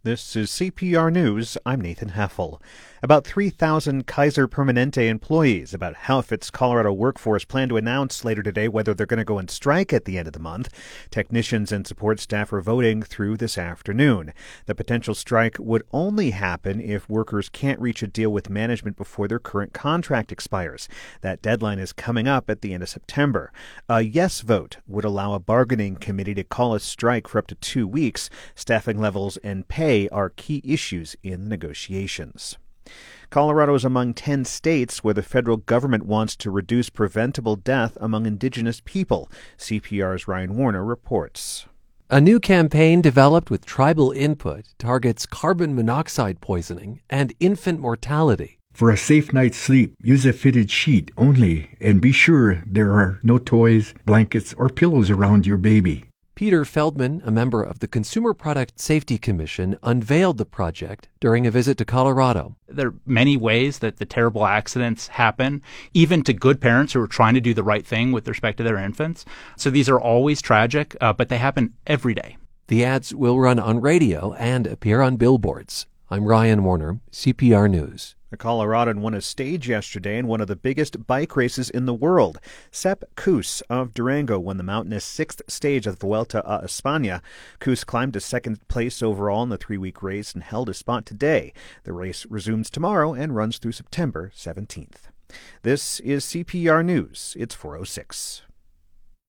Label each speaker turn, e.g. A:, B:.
A: This is CPR News. I'm Nathan Heffel. About 3,000 Kaiser Permanente employees, about half its Colorado workforce, plan to announce later today whether they're going to go on strike at the end of the month. Technicians and support staff are voting through this afternoon. The potential strike would only happen if workers can't reach a deal with management before their current contract expires. That deadline is coming up at the end of September. A yes vote would allow a bargaining committee to call a strike for up to 2 weeks. Staffing levels and pay are key issues in the negotiations. Colorado is among 10 states where the federal government wants to reduce preventable death among Indigenous people. CPR's Ryan Warner reports.
B: A new campaign developed with tribal input targets carbon monoxide poisoning and infant mortality.
C: For a safe night's sleep, use a fitted sheet only and be sure there are no toys, blankets, or pillows around your baby.
B: Peter Feldman, a member of the Consumer Product Safety Commission, unveiled the project during a visit to Colorado.
D: There are many ways that the terrible accidents happen, even to good parents who are trying to do the right thing with respect to their infants. So these are always tragic, but they happen every day.
B: The ads will run on radio and appear on billboards. I'm Ryan Warner, CPR News.
A: A Coloradan won a stage yesterday in one of the biggest bike races in the world. Sepp Kuss of Durango won the mountainous sixth stage of the Vuelta a España. Kuss climbed to second place overall in the 3-week race and held his spot today. The race resumes tomorrow and runs through September 17th. This is CPR News. It's 4:06.